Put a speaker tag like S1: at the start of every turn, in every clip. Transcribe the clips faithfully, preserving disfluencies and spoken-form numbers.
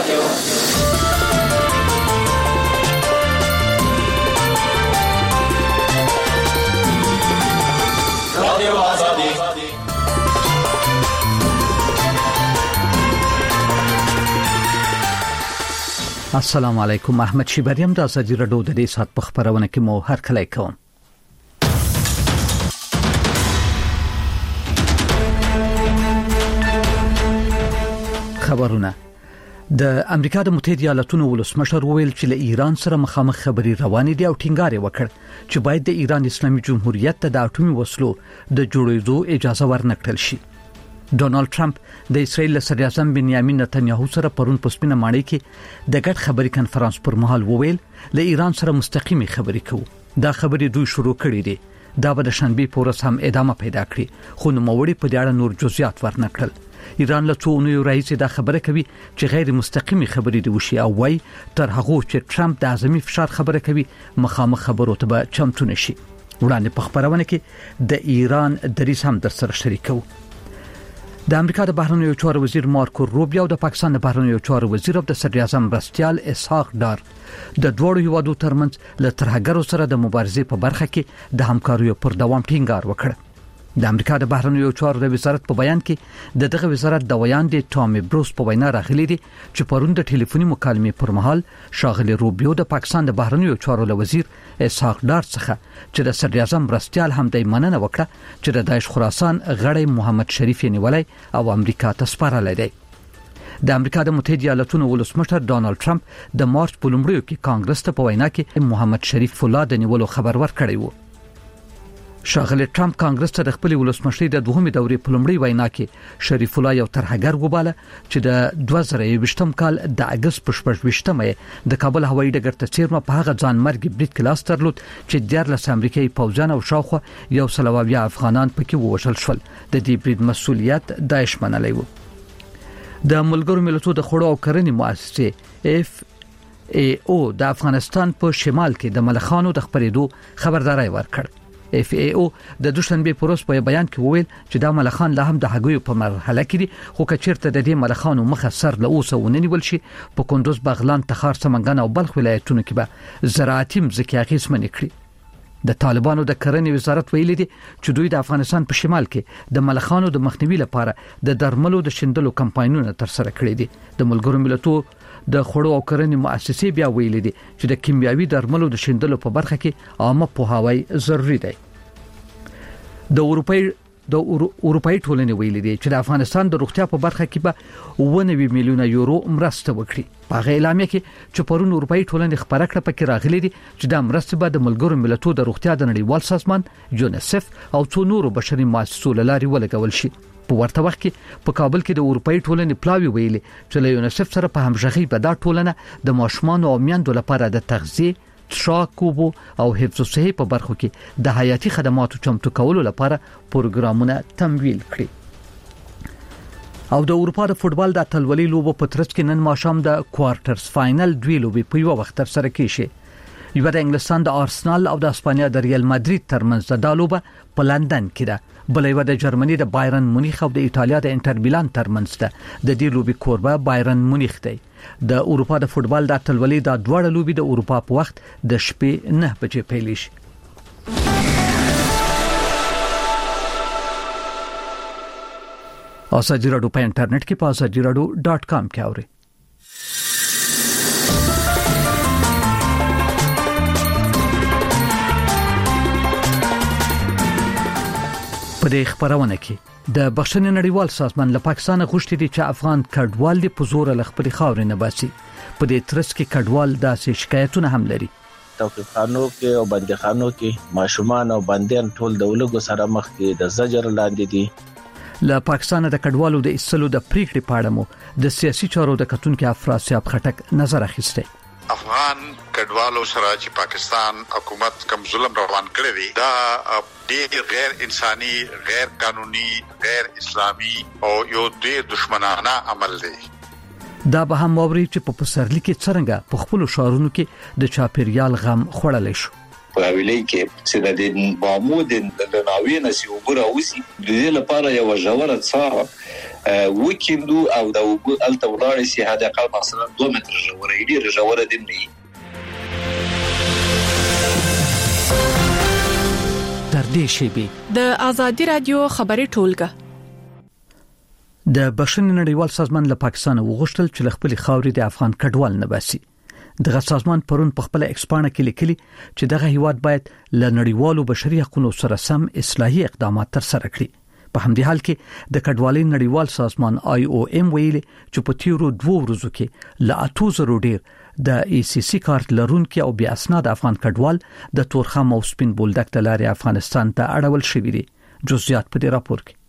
S1: رادیو رادیو آزادی.
S2: السلام علیکم. احمد شیبریم د ازادي رادیو د دې سات په خبرونه کې مو هر کله کوم. خبرونه. د امریکا د متحده ایالاتونو ولسمشر وویل چې له ایران سره مخامخ خبري روانې دي او ټینګار وکړ چې باید د ایران اسلامي جمهوریت ته د اټومي وسلو د جوړېدو اجازه ورنکړل شي. ډونالد ټرمپ د اسرائیل صدر اعظم بنیامین نتنیاهو سره پرون په سپینه ماڼۍ کې د ګډ خبري کانفرنس پر مهال وویل له ایران سره مستقیمي خبري کوو. دا خبري دوی شروع کړې دي. دا به د شنبه په ورځ هم ادامه پیدا کړي، خو نوموړي په دې اړه نور جزئیات ورنکړل. ایران له څو اونیو راهیسې دا خبره کوي چې غیر مستقیمي خبرې دی وشي او وايي تر هغه چې ټرمپ د اعظمي فشار خبره کوي مخامخ خبرو ته به چمتو نشي. وړاندې په خبرونه کې د ایران دریځ هم در سره شریکو. د امریکا د بهرنیو چارو وزیر مارکو روبیو او د پاکستان د بهرنیو چارو وزیر او د صدر اعظم مرستیال اسحاق ډار د دوړو هیوادو ترمنځ له ترهګرو سره د مبارزې په برخه کې د همکاریو پر دوام ټینګار وکړ. د امریکا د بهرنیو چارو د وزارت په بیان کې د دغه وزارت د ویان د ټامي بروس په وینا راغلي دي چې پرون د ټلیفوني مکالمې پر مهال شاغلي روبیو د پاکستان د بهرنیو چارو له وزیر اسحاق ډار څخه چې د صدر اعظم مرستیال هم د مننه وکړه چې د داعش خراسان غړی محمد شریف نیولای او امریکا ته سپارلی دی. د امریکا د متحده ایالاتونو ولسمشر ډونالد ټرمپ د مارچ په لومړیو کې کانګرس ته په وینا کې محمد شریف فولاد نیولو خبر ورکړی و. شاغلی ټرمپ کانګرس ته د خپل ولسمشری د دوهمې دورې په لومړی وینا کې شریف الله یو ترهګر وباله چې د دوه زره یوویشتم کال د اگست په شپږویشتمه د کابل هوایي ډګر ته چیرمه په هغه ځان مرګ برید کلاس ترلود چې دیارلس امریکایي پوځیان او شاوخوا یو سلواویا افغانان پکې ووژل شول. د دې برید مسؤلیت داعش منلی و. د ملګرو ملتونو د خوړو او کرنې مؤسسې اف ای او د افغانستان په شمال کې د ملخانو د خبرېدو خبرداري ورکړ. اف ای او د دوشنبه پروس په بیان کې وویل چې دا ملخان لا هم د هغوی په مرحله کې دي، خو کچیرته د دې ملخانو مخه سر له اوسه ونیول شي په کندوز، بغلان، تخار، سمنګان او بلخ ولایتونو کې به زراعتي مځکې اغیزمنې کړي. د طالبانو د کرنې وزارت ویلي دي چې دوی د افغانستان په شمال کې د ملخانو د مخنیوي لپاره د درملو د شندلو کمپاینونه تر سره کړي دي. د ملګرو ملتونو د خوړو او کرنې مؤسسې بیا ویلي دي چې د کیمیاوي درملو د شندلو په برخه کې عامه پوهاوی ضروری دی. د اروپای د اروپای ټولنې ویلي دي چې د افغانستان د روغتیا په برخه کې به اووه نوي میلیونه یورو مرسته وکړي. په اعلامیه کې چې پرون اروپای ټولنې خبره کړه پکې راغلي دي چې د مرسته به د ملګرو ملتونو د روغتیا د نړیوال سازمان یونیسف او څو نورو بشري مؤسسو لاري ولګول شي. په ورته وخت کې په کابل کې د اروپای ټولنې پلاوی ویلي چې له یونیسف سره په همغږي به دا ټولنه د ماشومان او میندو لپاره د تغذیه، تشاکوبو او حفظ الصحه په برخو کې د حیاتي خدماتو چمتو کولو لپاره پروګرامونه تمویل کړي. او د اروپا د فوتبال د اتلولۍ لوبو په ترڅ کې نن ماښام د کوارټرز فائنل دوی لوبې په یو وخت تر سره کیږي. یو د انګلستان د آرسنال او د اسپانیا د ریال مادرید ترمنځ د لوبه په لندن کې ده. بل یو د جرمني د بایرن مونیخ او د ایتالیا د انټر میلان ترمنځ ده. د دې لوبې کوربه بایرن مونیخ دی. د اروپا د فوتبال د اتلولۍ د دوه لوبې د اروپا په وخت د شپې نه بجې پیل شي. ازادي رادیو په انټرنیټ کې په ازادي رادیو ډاټ کام کې اورئ. په دې خبرونه کې د بخښنې نړیوال سازمان له پاکستان غوښتي دي چې افغان کډوال د پزور له خپل خاورې نه باسي. په دې ترڅ کې کډوال داسې شکایتونه هم لري.
S3: توقیفخانو کې او بندیخانو کې ماشومان او بندیان ټول د ولګو سره مخ کې د زجر لاندې دي.
S2: له پاکستان د کډوالو د ایستلو د پریکړې په اړه مو د سیاسي چارو د کتونکو افراسیاب خټک نظر اخیسته.
S4: افغان کډوالو سره چې پاکستان حکومت کوم ظلم روان کړی دی دا ډېر غیر انساني، غیر قانوني، غیر اسلامي او یو ډېر دشمنانه عمل دی.
S2: دا به هم موري چې په پسرلی کې څنګه په خپل شهرونو کې د چاپیریال غم خوړلې شو.
S5: په ویلې کې چې د بامود د ناوې نسی وګړه اوسي د دې لپاره یو ژوره څا وکیندو او د وګ الته ولاړ شي هدا قل مثلا دوه متر ژوره ډیر ژوره دی نه
S2: تر دې شی
S1: د ازادي رادیو خبري ټولګه
S2: د بشري نړیوال سازمان له پاکستان وغوښتل چې خپل خاورې د افغان کډوال نه باسي. دغه سازمان پرون په خپل ایکسپانه کې لیکلي چې دغه هیواد باید له نړیوالو بشري حقوقو سره سم اصلاحي اقدامات تر سره کړي. په همدې حال کې د کډوالۍ نړیوال سازمان آی او ایم ویلي چې په تیرو دوه ورځو کې له اتو زرو ډیر د ای سی سی کارت لرونکو او بیا اسناد افغان کډوال د تورخم او سپین بولدک د لارې افغانستان ته اړول شوي دي. جزئیات په دې راپور کې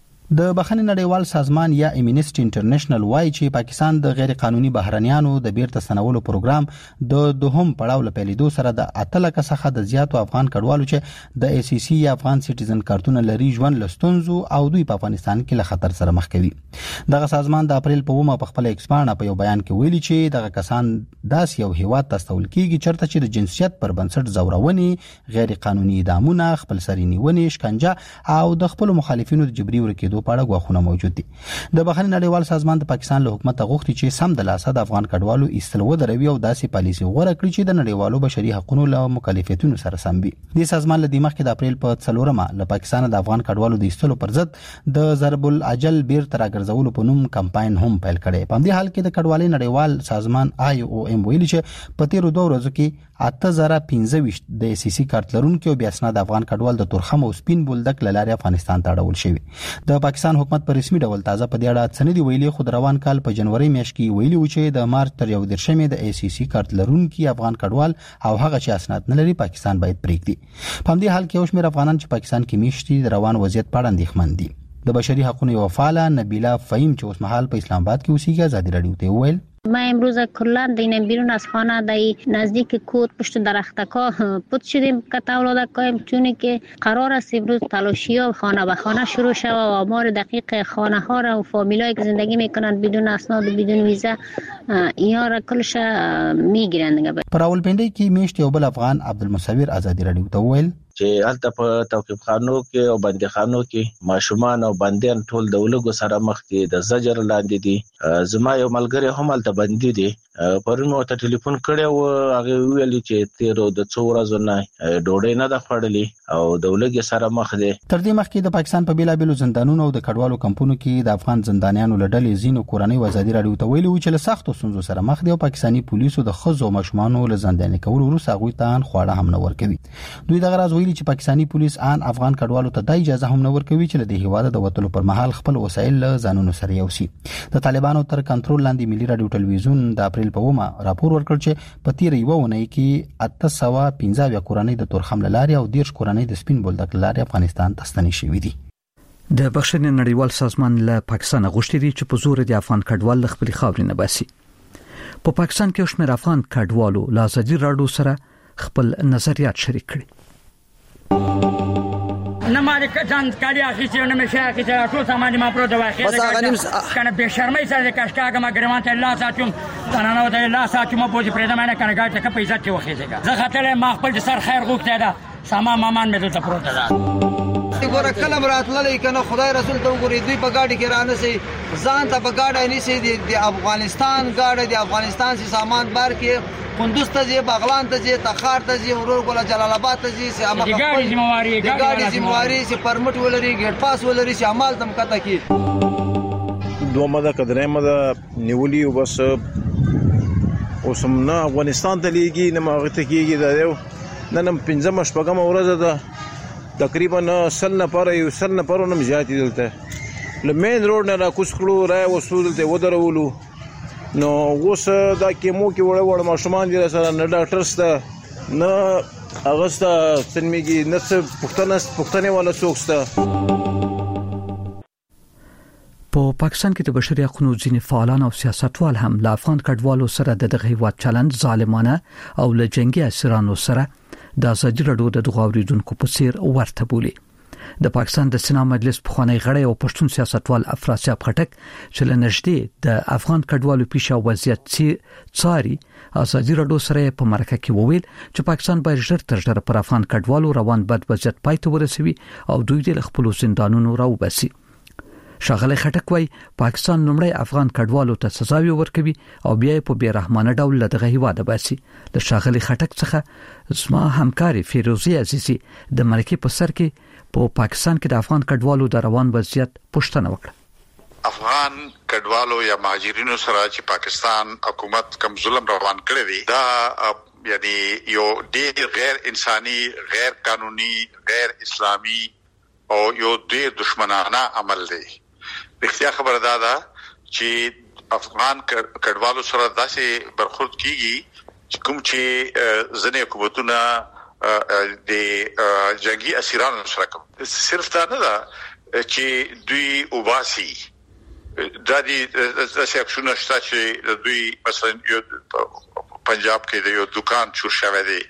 S6: د بخښنې نړیوال سازمان یا امنیسټي انټرنیشنل وايي چې پاکستان د غیر قانوني بهرنیانو د بیرته ستنولو پروګرام د دوهم پړاو له پیلېدو سره د اتلکه څخه د زیاتو افغان کډوالو چې د ای سی سی یا افغان سټیزن کارتونه لري ژوند لستونزو او دوی په افغانستان کې له خطر سره مخ کوي. دغه سازمان د اپریل په ومه په خپل ایکسپانه په یو بیان کې ویلي چې دغه کسان داس یو هیواد تستول کیږي چرته چې د جنسیت پر بنسټ زورونې غیر قانوني اعدامونه خپل سري نیونې شکنجه او د خپل مخالفینو د جبري ورکېدو په اړه غواخونه موجود دي. د بخښنې نړیوال سازمان د پاکستان له حکومت غوښتي چې سم د لاسه د افغان کډوالو ایستل ودروي او داسې پالیسي غوړه کړي چې د نړیوالو بشري حقوقو له مکلفیتونو سره سم وي. د سازمان له دماغ کې د اپریل په څلورمه له پاکستان د افغان کډوالو د ایستلو پر ضد د ضرب العجل بیر تر راګرځولو په نوم کمپاین هم پیل کړي. په دې حال کې د کډوالۍ نړیوال سازمان آی او ایم ویلي چې په تیرو دوه ورځو کې اته زره پنځه ویشت د ای سی سی کارت لرونکو بیا اسناد افغان کډوال د تورخم او سپین بولدک لارې افغانستان ته اړول شوی. د پاکستان حکومت په رسمي ډول تازه په دې اړه څه نه دی ویلي، خو روان کال په جنوري میاشت کې ویلي و چې د مارچ تر یو دیرشمې د ای سی سی کارت لرونکو افغان کډوال او هغه چې اسناد نه لري پاکستان باید پریږدي. په دې حال کې یو شمېر افغانان چې پاکستان کې میشتي د روان وضعیت په اړه اندېښمن دي. د بشري حقوقو یو فعال نبیلا فهیم چې اوس مهال په اسلام آباد کې اوسېږي آزادي رادیو ته وویل
S7: ما امروز کلا دینم بیرون از خانه دای نزدیک کود پشت درختکا پد شدیم که تولد کایم چون که قرار است امروز تلاشی ها خانه به خانه شروع شود و آمار دقیق خانه ها را و فامیلایی که زندگی میکنند بدون اسناد و بدون ویزا اینا را کلش میگیرند.
S6: پر راولپنډي کې میشت یو بل افغان عبدالمصور آزادي رادیو ته وویل
S3: چې الته په توقيف خانو کې او بندي خانو کې ماشومان او بنديان ټول د ولګو سره مخ دي، د زجر لاندې دي. زما یو ملګری هم الته بندي دي. پرون مو ته ټلیفون کړو او هغه ویل چې تیرو د څو ورځې نه ډوډۍ نه د خړلې او د ولګي سره مخ دي.
S6: تر دې مخکې د پاکستان په بیلابیلو زندانونو او د کډوالو کمپونو کې د افغان زندانیانو لړلې زینو کورنۍ آزادي رادیو ته ویلي و چې له سختو ستونزو سره مخ دي او پاکستاني پولیسو د خزو ماشومانو له زنداني کولو وروسته هغوی ته خواړه هم نه ورکوي. دوی دغه راز ویلي چې پاکستاني پولیس ان افغان کډوالو ته د اجازه هم نه ورکوي چې له هیواده د وټلو پر مهال خپل وسایل له ځانونو سره یوسي. د طالبانو تر کنټرول لاندې ملي رادیو ټلویزیون د اپریل په ومه راپور ورکړ چې په تیر یو ونې کې اته سوه پنځه کورنۍ د تورخم لاري او دیرش کورنۍ د سپین بولدک لاري افغانستان ته ستنې شوې دي.
S2: د بخښنې نړیوال سازمان له پاکستان غوښتي دي چې په زور د افغان کډوال خپل خاورې نه باسي. په پاکستان کې شمېر افغان کډوالو له آزادي رادیو سره خپل نظریات شریک کړي.
S8: نه مالي ځان کالي اخیستي نه مشه اخیستي ټول سامان ما پروت واخی کنه به شرمای سره کاشکاګه ما ګرمان ته الله ساتم تنانو ته الله ساتم په دې پرېدا مې کنه ګاټه کې پیسې ته وخیږي زه خاطر ما خپل سر خیر غوښته ده سامان مامان مې ته پروت ده.
S9: ګوره کلم راتللې کنه خدای رسول ته وګوري دوی په گاډي کې رانه سي ځان ته په گاډي نه سي د افغانستان گاډي د افغانستان سي سامان بار کې کندوز ته ځي، بغلان ته ځي، تخار ته ځي، ورور ګل جلال آباد ته ځي، سي امه
S8: ګاډي ذمہواری
S9: ګاډي ذمہواری سي پرمټ ولري، ګیټ پاس ولري، سي عمل تم کته کی
S10: دوه مده کډره مده نیولي او بس اوسم نه افغانستان ته لیږي نه ماغه ته کیږي دا یو نن پنځم شپږم ورځ ده تقریبا سل نه پر یو سل نه پر نم زیات دلته لمین روډ نه را کوس کړو را وسول ته ودرولو نو اوس دا کیمو کې وړ وړ ماشومان دي سره نه ډاکټر سره نه اغستا سنمیږي نه څه پښتنه پښتنه ولا څوکسته.
S2: په پاکستان کې د بشري حقوقو ځینې فعالان او سیاستوال هم له افغان کډوالو سره د دغه هیواد چلند ظالمانه او له جنگي اسیرانو سره د آزادي رادیو د غوړیدونکو په څیر ورته بولی. د پاکستان د سنا مجلس پخوانی غړی او پښتون سیاستوال افراسیاب خټک چې له نږدې د افغان کډوالو پیښه وضعیت څاري آزادي رادیو سره په مرکه کې وویل چې پاکستان باید ژر تر ژره پر افغان کډوالو روان بد وضعیت پای ته ورسوي او دوی د خپل زندانونو راوباسي. ښاغلی خټک وايي پاکستان لومړی افغان کډوالو ته سزاوي ورکوي او بیا په بیرحمانه ډول دغه هیواد باسي. د ښاغلی خټک څخه زما همکاري فیروزی عزیزی د مرکې په سر کې په پا پاکستان کې د افغان کډوالو د روان وضعیت پوښتنه وکړه.
S4: افغان کډوالو یا مهاجرینو سره چې پاکستان حکومت کوم ظلم روان کړی دی دا یعنی یو ډیر غیر انساني، غیر قانوني، غیر اسلامي او یو ډیر دشمنانه عمل دی. رښتیا خبره ده دا چې افغان کډوالو سره داسې برخورد کیږي کوم چې ځنې حکومتونه د جنگي اسیرانو سره کوي. صرف دا نه ده چې دوی وباسي، دا دي داسې اکشنونه شته چې دوی مثلا یو پنجاب کې د یو دکان چور شوی دی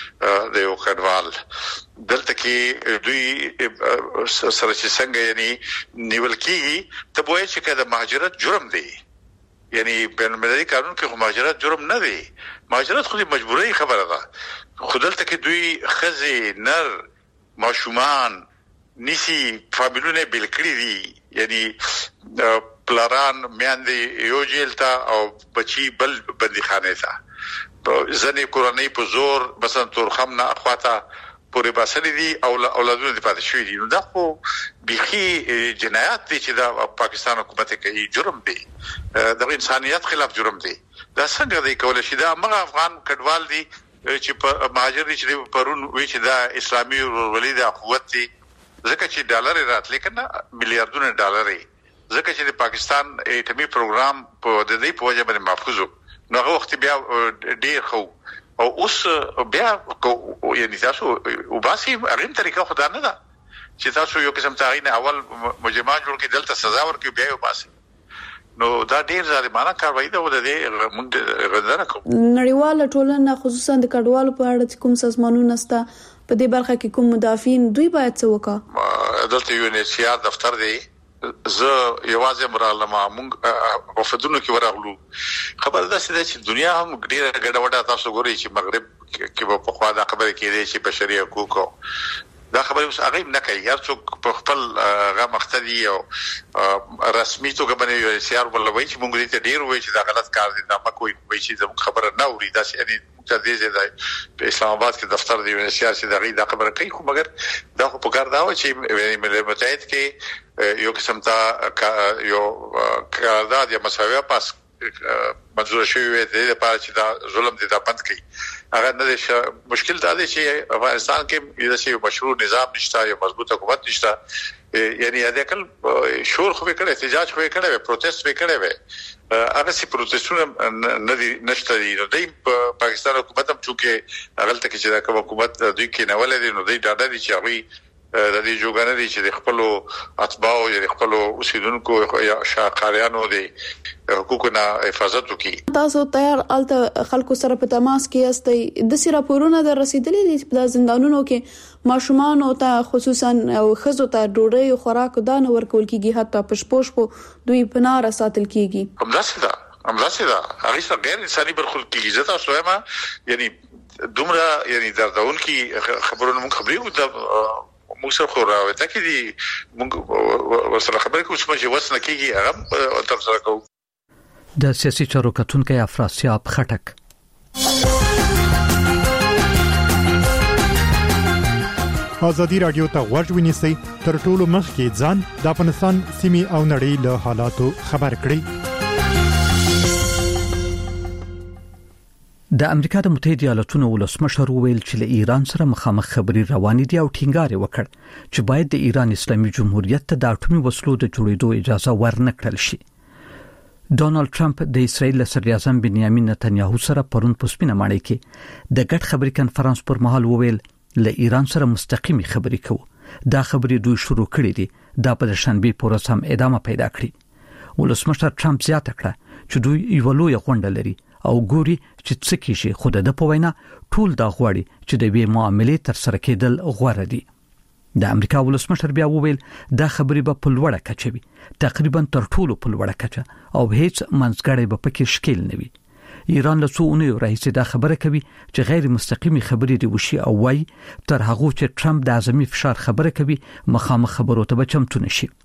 S4: د یو کډوال دلته کې دوی سره چې څنګه یعنی نیول کیږي ته وایي چې کله مهاجرت جرم دی، یعنی بین المللي قانون کې مهاجرت جرم نه دی. مهاجرت خو د مجبورۍ خبره ده. خو دلته کې دوی خزي نر ماشومان نسی فامیلونه بل کړی دي، یعنی پلاران میاندې یو جیل ته او بچي بل بندیخانه ته، ځنې کورنۍ په زور مثلا تورخم نه اخواته پورې باسلې دي او اولادونه دې پاتې شوي دي. نو دا خو بيخي جنایات دي چې دا پاکستان حکومت کوي، جرم دی، د انسانيت خلاف جرم دی. دا څنګه دی کولای شي دا موږ افغان کډوال دي چې په مهاجر دي چې پرون وی چې دا اسلامي ولید قوت دي ځکه چې ډالر راتلې کنه میلیارډونه ډالر ځکه چې د پاکستان ایټمي پروګرام په د دې په وجه باندې محفوظ نو هغه وخت بیا ډیر خو او اوس بیا یعنی تاسو وباسي اړین طریقه خدا نه ده چې تاسو یو قسم تعین اول مجمع جوړ کې دلته سزا ورکړي بیا وباسي. نو دا ډیر ظالمانه کاروایی ده ولر دې موږ غندنه کوو.
S1: نړیواله ټولنه خصوصا د کډوالو په اړه کوم سازمانونه ستا په دې برخه کې کوم مدافعین دوی باید څه وکړي؟
S4: دلته یو ان سي ار دفتر دی، زه یوازې مرالمه مونږ وفدونو کې ورغلو. خبر ده چې دنیا هم ډیره ګډوډه تاسو ګورئ چې مغرب کې په خوا دا خبره کېږي چې بشري حقوق دا خبره اوس هغه نه کوي. هر څوک په خپل هغه مقصدي او رسمي توګه باندې یو سیار ولوي چې مونږ دې ته ډیر وایي چې دا غلط کار دی، دا مکوې وایي چې زموږ خبره نه اوري. دا چې یعنی چې دې ځای په اسلام آباد کې دفتر دی یو سیار چې دا غي دا خبره کوي، خو مګر دا خو په کار دا و چې ملي متحد کې یو قسم ته یو قرارداد یا مساویه پاس منظور شوی وي د لپاره چې دا ظلم دې دا بند کړي. هغه نه ده. مشکل دا دی چې افغانستان کې یو مشروع نظام نشته، یو مضبوط حکومت نشته. یعنی دا کل شور خو وکړي، احتجاج خو وکړي، پروتست وکړي، هغه سي پروتستونه نه دي نشته دي. نو د پاکستان حکومت هم چې هغه ته چې دا کوم حکومت دوی کې نه ولې نو دوی ډاډه دي چې هغه د دې جوګانه دي چې د خپل اتباع یا د خپل اوسیدونکو یا شاقاریانو د حقوقو نه حفاظت وکړي.
S1: تاسو تیار الته خلکو سره په تماس کې استئ د سره پورونه د رسیدلې دي په زندانونو کې ماشومان او ته خصوصا او خزو ته ډوډۍ او خوراک دانه ورکول کیږي، حتی پښپوش په دوی پناه ساتل کیږي.
S4: همداسې ده همداسې ده هغه څه غیر انساني برخورد کیږي. زه تاسو وایم یعنی دومره یعنی دردون کی خبرونه مونږ خبرې موږ سره خو راوته کې دي موږ ورسره خبرې کوو چې وسنه کېږي هغه تر سره کوو.
S2: د سیاسي چارو کتونکو افراسیاب خټک
S11: ازادي رادیو ته غوږ ونیسئ تر ټولو مخکې ځان د افغانستان سیمې او نړۍ له حالاتو خبر کړئ.
S2: د امریکا د متحده ایالاتونو ولسمشر ویل چې له ایران سره مخامخ خبري روانې دي او ټینګار وکړ چې باید د ایران اسلامي جمهوریت ته د اټومي وسلو د جوړېدو اجازه ورنکړل شي. ډونالد ټرمپ د اسرایل صدر اعظم بنیامین نتنیاهو سره پرون په سپینه ماڼۍ کې د ګډ خبري کنفرانس پر مهال وویل له ایران سره مستقيمي خبري کوو. دا خبري دوی شروع کړې دي، دا په شنبه پورې هم ادامه پیدا کړې. ولسمشر ټرمپ زیاته کړه چې دوی یو لوی غونډه لري او ګوري چې څه کیږي، خو د په وینا ټول دا غواړي چې د وی معاملې تر سره کېدل غوړه دي. د امریکا ولسمشر بیا وویل دا خبرې به په لوړه کچه وي، تقریبا تر ټولو په لوړه کچه، او هیڅ منځګړی به پکې شکیل نه وي. ایران له څو اونیو راهیسې دا خبره کوي چې غیر مستقیمي خبرې دی وشي او وايي تر هغه چې ټرمپ د اعظمي فشار خبره کوي مخامخ خبرو ته به چمتو نشي.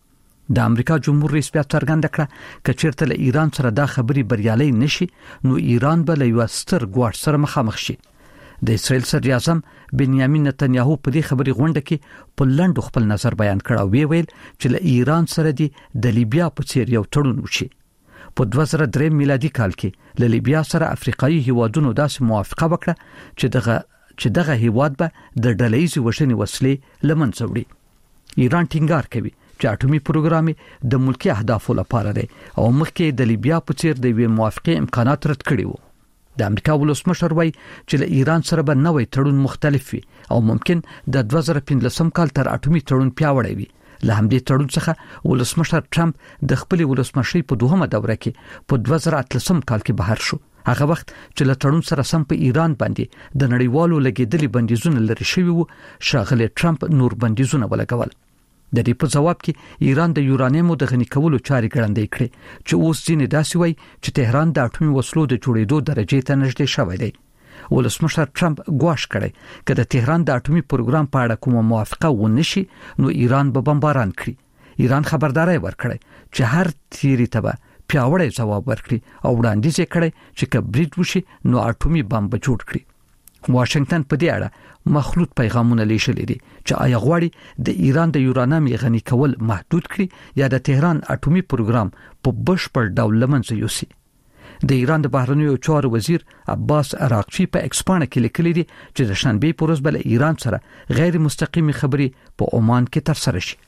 S2: د امریکا جمهور رئیس بیا څرګنده کړه چې چیرته له ایران سره دا خبري بریالي نشي نو ایران به له یو ستر ګواښ سره مخامخ شي. د اسرائیل صدر اعظم بنیامین نتنیاهو په دې خبري غونډه کې په لنډ خپل نظر بیان کړ او وی ویل چې له ایران سره د لیبیا په څیر یو تړون وشي. په دوه زره درې میلادي کال کې له لیبیا سره افریقایي هیوادونو داسې موافقه وکړه چې دغه چې دغه هیواد به د ډلهیزې وژنې وسلې له منځه وړي. ایران ټینګار کوي چې اټومي پروګرام د ملکی اهدافو لپاره دی او مخکې د لیبیا په څیر د وی موافقه امکانات رد کړي وو. د امریکا ولسمشر وایي چې له ایران سره به نوې تړون مختلف وي او ممکن د دوه زره پنځلسم کال تر اټومي تړون پیاوړی وي. له همدې تړون څخه ولسمشر ټرمپ د خپل ولسمشرۍ په دوهمه دوره کې په دوه زره اتلسم کال کې بهر شو. هغه وخت چې له تړون سره سم په ایران باندې د نړیوالو لګیدلي بندیزونه لري شوی وو، شاغله ټرمپ نور بندیزونه ولګول. د دې په جواب کې ایران د یورانیمو د غني کولو چاري ګړندې کړې چې اوس ځینې داسې وایي چې تهران د اټومي وسلو د جوړېدو درجه ته نږدې شوی دی. ولسمشر ټرمپ ګواښ کړی چې د تهران د اټومي پروګرام په اړه کومه موافقه ونشي نو ایران به بمباران کړي. ایران خبرداري ورکړي چې هر تیری ته به پیاوړی ځواب ورکړي او وړاندیز کړي چې کبریت وشي نو اټومي بم به جوړ کړي. واشنگټن په دې اړه مخلوط پیغامونه لیشلې دي چې آیا غواړي د ایران د یورانیم غني کول محدود کړي یا د تهران اټومي پروګرام په بشپړ ډول لمنځه یوسي. د ایران د بهرنیو چارو وزیر عباس عراقچی په ایکسپانه کې لیکلي دي چې د شنبه په ورځ بل ایران سره غیر مستقیمي خبري په عمان کې تر سره شي.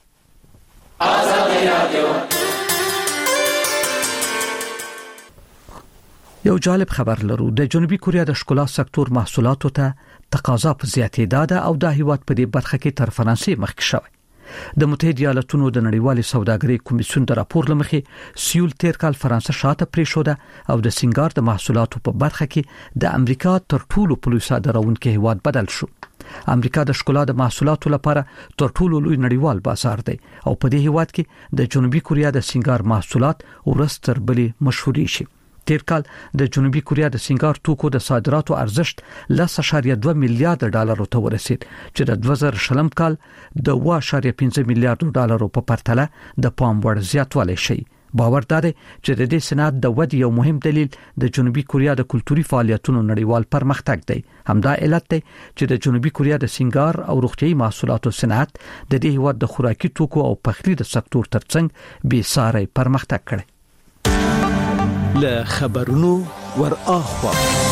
S2: یو جالب خبر لرو. د جنوبي کوریا د ښکلا سکتور محصولاتو ته تقاضا په زیاتېدا ده او د هیواد په دې برخه کې تر فرانسې مخکې شوی. د متحده ایالاتونو د نړیوالې سوداګرۍ کمیسیون د راپور لمخې سیول تیر کال فرانسه شاته پریښوده او د سنگار د محصولاتو په برخه کې د امریکا تر ټولو پلوي صادرونکو هیواد بدل شو. امریکا د ښکلا د محصولاتو لپاره تر ټولو لوی نړیوال بازار دی او په دې هیواد کې د جنوبي کوریا د سنگار محصولات ورستر بلې مشهوري شي. تیر کال د جنوبي کوریا د سنگار توکو د صادراتو ارزښت لس اشاریه دوه میلیارډ ډالرو ته ورسید چې د دوه زره شلم کال د اوه اشاریه پنځه میلیارډ ډالرو په پرتله د پام وړ زیاتوالی شي. باور دار چې د دې صنعت د ودې یو مهم دلیل د جنوبي کوریا د کلتوري فعالیتونو نړیوال پرمختګ دی. همدا علت دی چې د جنوبي کوریا د سنگار او روغتيایي محصولاتو صنعت د دې هیواد د خوراکي توکو او پخلي د سکتور ترڅنګ بې ساري پرمختګ کړی.
S12: له خبرونو ور اخوا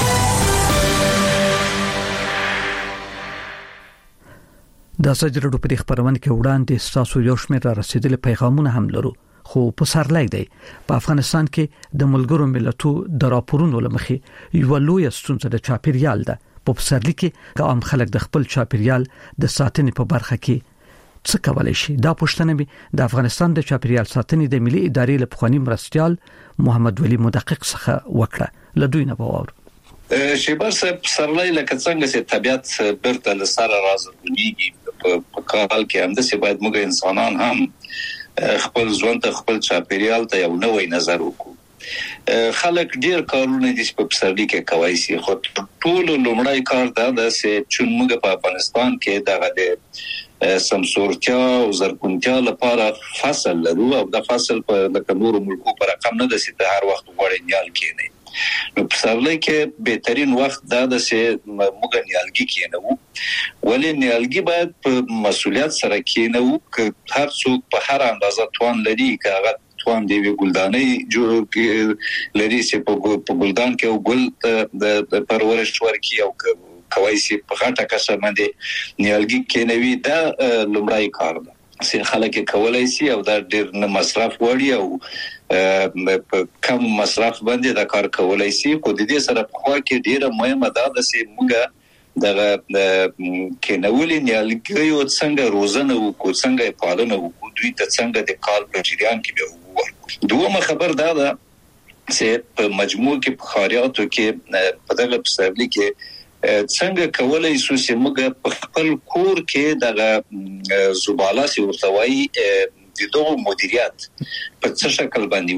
S2: د سجرډو په خبرونه کې وړاندې تاسو یو شمېر را رسیدلي پیغامونه هم لرو خو په سرلای دی. په افغانستان کې د ملګرو ملتونو د راپورونو لمخې یو لوی ستونزه د چاپیریال ده. په پسرلي کې عام خلک د خپل چاپیریال د ساتنې په برخه کې څه کولای شي؟ دا پوښتنه به د افغانستان د چاپیریال ساتنې د ملي ادارې له پخوانی مرستيال محمد ولی مدقق څخه وکړه. لدوی نه باور
S5: شیبر صاحب سرلای لکه څنګه چې طبيعت برته لسره راځي په کال کې هم د سی باید موږ انسانان هم خپل ژوند ته خپل چاپیریال ته یو نوې نظر وکړو. خلک ډیر کارونه دي په پسرلي کې کوي سي خو ټول لومړی کار دا ده چې موږ په افغانستان کې دغه سمسورتیا او زرګونتیا لپاره فصل لرو او د فصل په لکه نور ملکو پر رقم نه د سي هر وخت وړي نیال کېنی. نو پسرلي کې بهترین وخت دا د سي موږ نیالګي کېنو ولې نیالګي باید په مسولیت سره کېنو ک هر څوک په هر اندازه توان لري کاغه توان دی ګلدانې جوړ لري چې په ګلدان کې او ګل د پرورش ورکی او کوي سي په غاټه کسه باندې نیالګي کېنوي دا لومړی کار ده چې خلک کولای سي او دا ډېر نه مصرف وړي او په کم مصرف باندې دا کار کولای سي. خو د دې سره په خوا کې ډېر مهمه ده چې موږ دغه کېنولې نیالګي او څنګه روزنه وکړو څنګه پالنه وکړو دوی ته څنګه د کال په جریان کې به وورکو. دومره خبر دا ده چې په مجموع کې په خاریاتو کې په دغه پسرلي کې څنګه کولای شو چې موږ په خپل کور کې دغه زباله سي ورتوي د دوه مدیریت په څه شکل باندې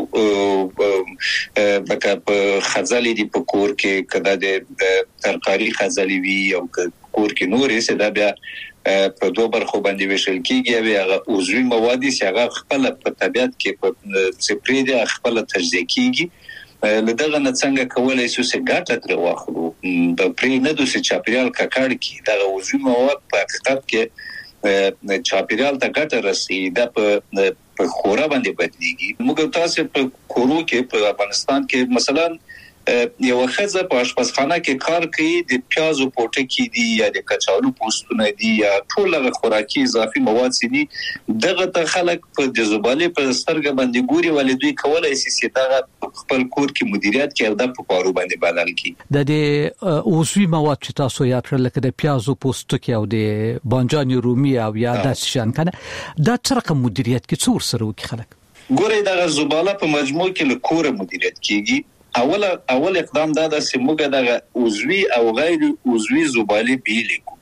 S5: وکړو لکه په خزالي دی په کور کې کدا د ترکاری خزالي وی او کور کې نورې څه دا بیا په دوه برخو باندې ویشل کیږي او هغه عضوي مواد چې هغه خپل په طبيعت کې په سپری دي خپل تجزیه کیږي لدغه نه څنګه کولای شو چې ګټه تر واخلو په پری نه دوی چې چاپیریال ککړ کی دا عضوي مواد په حقیقت کې چاپیریال ته ګټه رسي دا په په خورا باندې بدلیږي موږ تاسو په کورو کې په افغانستان کې مثلا یو خزه په آشپزخانه کې کار کوي د پیازو پوټکی دي یا د کچالو پوستونه دي یا ټول هغه خوراکي اضافي مواد دي دغه ته خلک په جذبالي په سترګ باندې ګوري ولې دوی کولای شي چې دا خپل کور کې مدیریت کوي او د پپارو باندې بدل کړي
S2: د دې اوسوي مواد چې تاسو یاد کړل لکه د پیازو پوستکی او د بانجان رومي او یا د شان کنه دا څرخه مدیریت کې څور سره وکړي خلک
S5: ګوري دغه زباله په مجموع کې له کوره مدیریت کیږي اول اول اقدام دا د سیموګه د عضوي او غیر عضوي زباله بیلیکو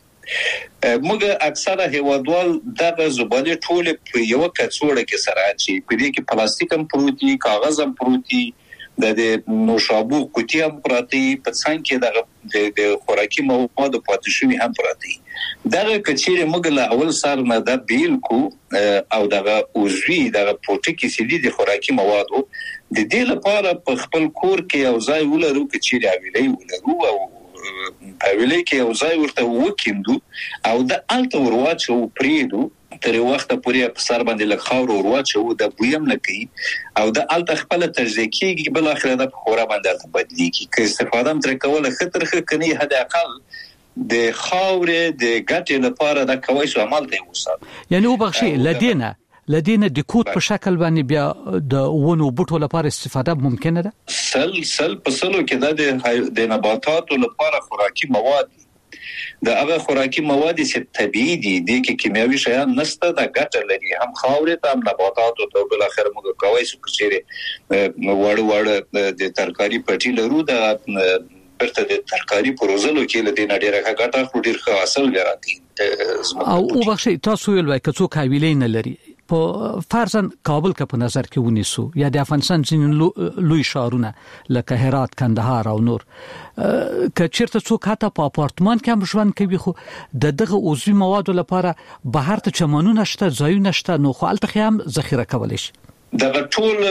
S5: موږ اکثره هیوادوال دغه زباله ټول په یو کڅوړه کې سره اچي په دې کې پلاستیک هم پروتي کاغذ هم پروتي د نوشابو کوټي هم پروتي په څنګه کې د خوراکي مواد پاتې شوی هم پروتي دغه کچېره موږ له اول سره نه د بیلکو او دغه عضوي دغه پروتي سیدي د خوراکي موادو د دې لپاره په خپل کور کې او ځای ولرو چې راویلې ولرو او راویلې کې او ځای ورته وکیندو او د الته ورواچو پریدو تر وخت پورې په سر باندې لږ خاور ورواچو د بویم نه کوي او د الته خپل تجزیه کیږي بل اخر د خورا باندې بدلیږي که استفاده تر کوله خطر خکني حد اقل د خاورې د ګټې لپاره د کوي شو عمل دی وسات
S2: یعنی وبخشي لدينا لدينا د کوټ په شکل باندې بیا د ونو بوټو لپاره استفاده ممکنه ده
S5: سل سل په سلو کې د د نباتاتو لپاره خوراکي مواد د هغه خوراکي مواد چې طبيعي دي د کیمیاوي شیان نشته د ګټه لري هم خاورې ته هم نباتاتو ته بل اخر موږ کوي چې چیرې وړ وړ د ترکاری پټي لرو د برته د ترکاری پروزلو کې له دې نړۍ راغټه خو ډیر ښه اصل لري
S2: او وبخشي تاسو ویل وای کڅو کاویلې نه لري په فرضاً کابل کا په نظر کې ونیسو یا د افغانستان ځین لوی شهرونه لکه هرات کندهار او نور که چیرته څوک حتی په اپارتمان کې هم ژوند کوي خو د دغه عضوي موادو لپاره بهر ته چمنونه شته ځایونه شته نو خو الته هم ذخیره کولای شي
S5: دغه ټول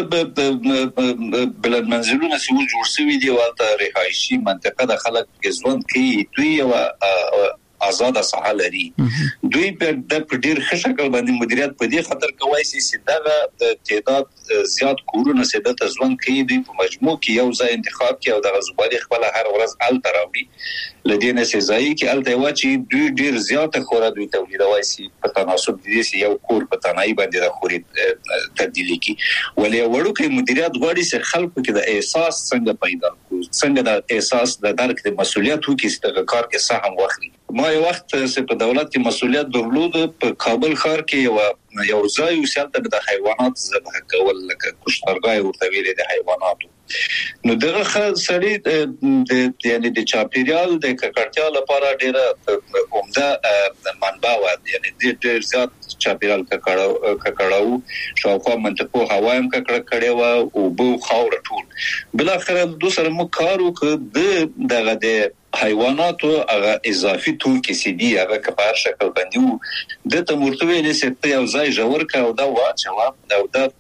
S5: بلد منزلونه چې جوړ شوي دي ولته رهایشي منطقه د خلک ژوند کوي دوی او آزاد ساحه لري دوی په د ډیر ښه شکل باندې مدیریت په دې خاطر کوي چې دغه تعداد زیات کورونه سده ته ځوان کوي دوی په مجموع کې یو ځای انتخاب کوي او د زبالي خپل هر ورځ ال تراوړي لدينا سي ځای کې ال ته واچي دوی ډیر زیات خورا دوی تولیدوي سي په تناسب دي سي یو کور په تنای باندې د خوري تبدیلی کی ولې وړو کې مدیریت غواړي چې خلکو کې د احساس څنګه پیدا کو څنګه د احساس د درک د مسولیت وکړي چې کار کې سهم واخلي ما یو وخت چې په دولت کې مسولیت درلود په کابل ښار کې یو یو ځای وسالته د حیوانات ذبح کول لکه کشتارګای ورته ویل د حیواناتو نو دغه سړی د یعنی د چاپیریال د ککړتیا لپاره ډیره عمده منبع و یعنی ډیر زیات چاپیریال ککړاو ککړاو شاوخوا منطقو هوا هم ککړه کړي و او بو خاور ټول بل اخر د سره مو کارو ک دغه د حیواناتو هغه اضافي توکي سي دي هغه کبار شکل باندې د تمورتوي لسته یو ځای جوړ کا او دا واچوا دا د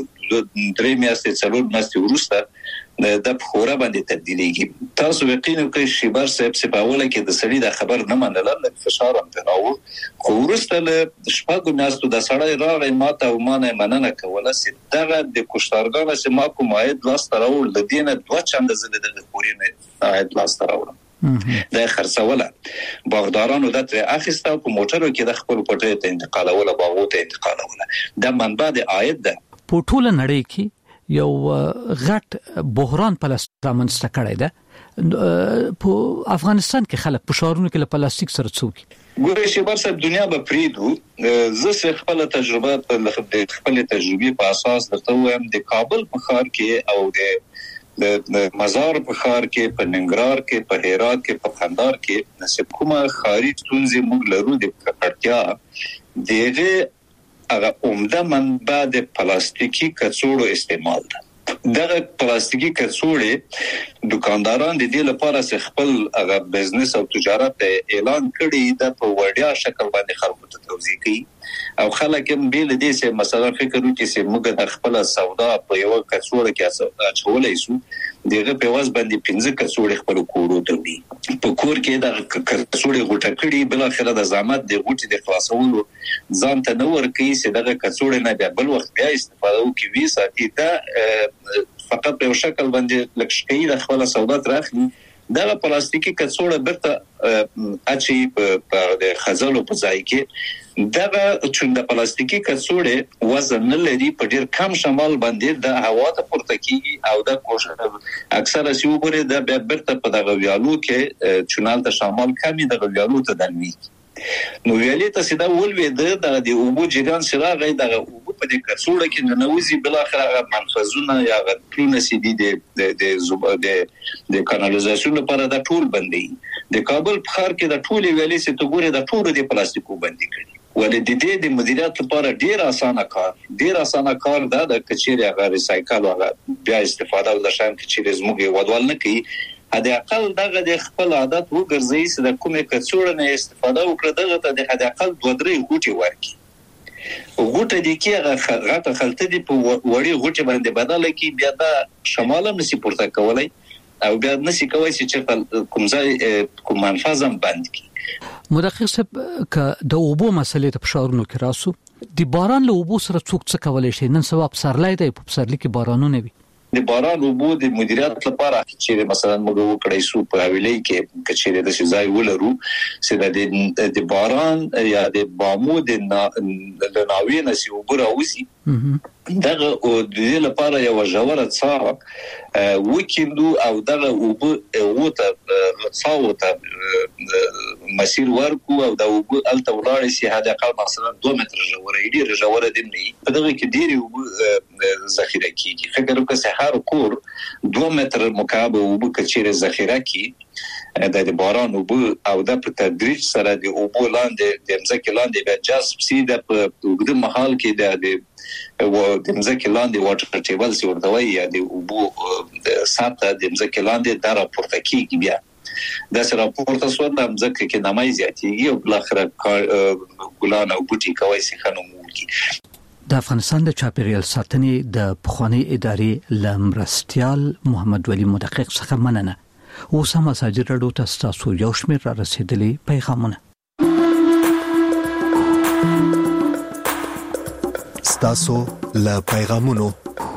S5: درې میاشتې څلور میاشتې ورسته د خورا باندې تبدیلیږي تاسو یقینا کوي شي بار سب سپاوله کې د سړي د خبر نه منل د فشار هم تراو خو ورسته له شپږ میاشتو د سړی راغی ماته او مانه مننه کوله چې دغه د کوشتارګانو چې ما کوم عاید لاس تراو لدینه دوه چنده زله د خورینه عاید لاس تراو د خرڅوله باغدارانو د تر اخیسته په موټرو کې د خپل پټه ته انتقالوله باغو ته انتقالوله د منبع د عاید ده
S2: په ټول نړۍ کې یو غټ بحران پلاسټرامنسته کړی ده په افغانستان کې خلک په شهرونو کې له پلاستیک سره څوک
S5: ګورې چې برسه دنیا به پریدو زه خپل تجربه په خپل تجربه په اساس درته وایم د کابل په ښار کې او د د مزار په ښار کې په ننګرهار کې په هرات کې په قندهار کې نسب کومه خاري ستونزې موږ لرو د ککړتیا دغه هغه عمده منبع د پلاستیکي کڅوړو استعمال ده دغه پلاستیکي کڅوړې دکانداران د دې لپاره چې خپل هغه بزنس او تجارت اعلان کړي د په وړیا شکل باندې خلکو ته توضیح کوي او خلک هم بیل دې چې مثلا فکر وکړي چې موږ د خپل سودا په یو کڅوړه کې اچولای شو دغه په واس باندې پنځه کڅوړې خپل کورو ته وړي په کور کې د کڅوړې غوټه کړي بل اخر د زحمت د غوټې د خلاصولو ځان ته نور کوي چې دغه کڅوړې نه بیا بل وخت بیا استفاده وکړي وی ساتي دا فقط په شکل باندې لکشکې د خپل سودا ترخي دا پلاستیکي کڅوړه برته اچي په د خزلو په ځای کې دا چې د پلاستیکي کڅوړې وزن لري په ډیر کم شمال باندې د هوا ته پورته کیږي او د کوشش اکثره سی وګوره د برته په دغه ویالو کې چونال د شمال کمی د ویالو ته دلوي نو ویالې ته سیده ولوي د د اوبو جریان سره غي د اوبو په دې کڅوړه کې نه نوځي بل اخر هغه منفذونه یا غټونه سیدي د د د د کانالیزاسیون لپاره د ټول بندي د کابل په ښار کې د ټول ویالې سي ته ګوره د ټول د پلاستیکو بندي کړي ولې د دې د مدیریت لپاره ډیر اسانه کار ډیر اسانه کار دا د کچېری هغه ریسایکل او بیا استفاده ول شان کچېری زموږ ودوال نه کوي هدا اقل دغه د خپل عادت وګرځي چې د کومه کڅوړه نه استفاده وکړه دغه ته د هدا اقل دوه درې غوټي ورکي غوټه دي کې غټه خلته دي په وړي غوټه باندې بدل کی بیا د شماله نسی پورته کولای او بیا نسی کوي چې کوم ځای کوم منفذم بند کی
S2: مدقق صاحب ک د اوبو مسلې ته فشارونو کې راسو د باران له اوبو سره څوک څه کولای شي نن سبا پسرلای دی په پسرلي کې بارانونه وي
S5: د باران اوبو د مدیریت لپاره چې مثلا موږ وکړای شو په حواله کې کچېره د ځای ولرو چې د باران یا د بامو د ناوی نسی اوبو راوځي دغه او د دې لپاره یو ژوره څا وکیندو او دغه اوبو وته څاوته مسیر ورکو او د اوبو الته ولاړ شي هدا اقل مثلا دوه متر ژوره ډیر ژوره دی نه په دغه کې ډیر اوبو ذخیره کیږي فکر وکړه چې هر کور دوه متر مکعب اوبو کچېره ذخیره کی د باران اوبو او د په تدریج سره د اوبو لاندې د ځمکې لاندې به جذب سي د وګړو محل کې د و د ځمکې لاندې واټر ټیبل سی ورته وایي یا د اوبو سطح د ځمکې لاندې د راپورته کیږي بیا د سره راپورته سو د ځمکې کې نمای زیاتېږي او بل اخر ګلان او بوټي کوي سي خنومول کی
S2: د افغانستان د چاپیریال ساتنې د پخوانی ادارې لمرستيال محمد ولی مدقق څخه مننه اوس هم مساجد راډیو ته تاسو یو شمېر را رسیدلی پیغامونه
S13: تاسو له پیغامونو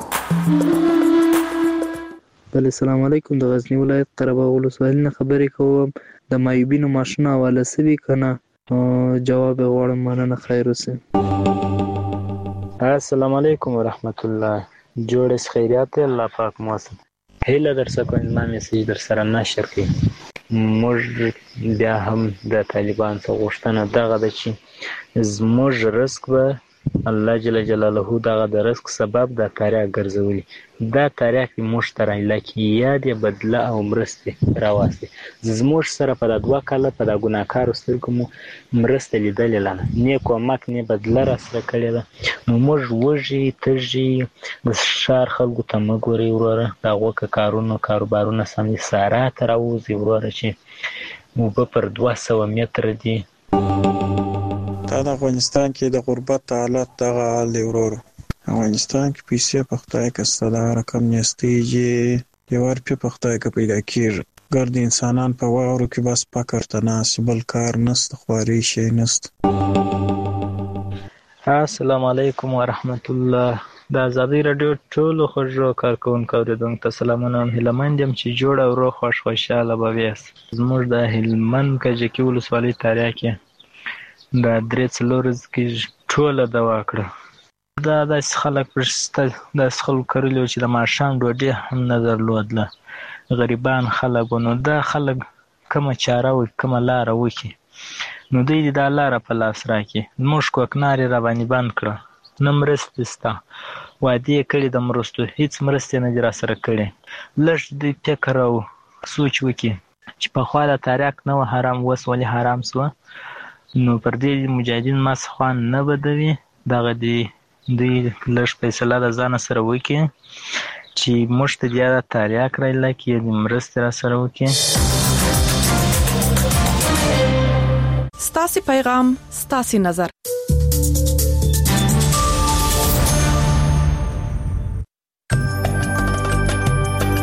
S14: بل السلام علیکم د غزنی ولایت قرهباغ ولسوالۍ نه خبرې کوم د مایوبینو ماشوم حواله سوي کنه جواب غواړم مننه خیر اوسه
S15: السلام علیکم ورحمت الله جوړس خیریات الله پاک موسم هله درڅ کوم ما میسج در سره نشر کړي موږ بیا هم د طالبان څخه غوښتنه دغه د چې زموږ رزق به الله جل جلاله دغه د رزق سبب د تاریخ ګرځولي دا تاریخ موږ تر لکه یاد بدله او مرسته راوستي زموږ سره په دغه کال په د ګناکار سترګو مو مرسته لیدل لاله نیکو مک نه بدله را سره کړی دا نو موږ وږي ترجی د شهر خلکو ته مګوري وروره دغه کارونو کاروبارونه سمې ساره تر اوځي وروره چې مو په دوه سوه متر دی
S10: دا د افغانستان کې د غربت حالت دغه حال دی ورور افغانستان کې پیسې په خدای کې ستله رقم نستېږي یو ور په خدای کې پیدا کیږي ګرد انسانان په واورو کې بس پکر تناسبل کار نست خواري شي نست
S15: السلام علیکم ورحمت الله د ازادي رادیو ټول خوږو کارکونکو د دنګ ته سلامونه هلمندم چې جوړ او روغ خوش خوشاله بویاس زموږ د هلمند کې کې ولسوالۍ تاریخ کې دا درې څلورز کې ټوله دوا کړه دا د خلک پرسته د خلک کړلو چې د ماشام ډوډۍ هم نه درلودله غریبان خلک نو دا خلک کومه چاره او کومه لار وکي نو دوی د لار په لاس راکې موږ کوکناري را باندې بند کړ نه مرستستا وادي کړي د مرستو هیڅ مرستې نه در سره کړي لږ د فکر او سوچ وکي چې په خواله تاریخ نو حرام وس ولې حرام سو نو پر دې مجاهدین ما څخه نه بدوي دغه دی دوی لږ فیصله د ځان سره وکي چې موږ ته بیا تریاک رایله کې د مرستې را سره وکړي.
S16: ستاسو پیغام ستاسو نظر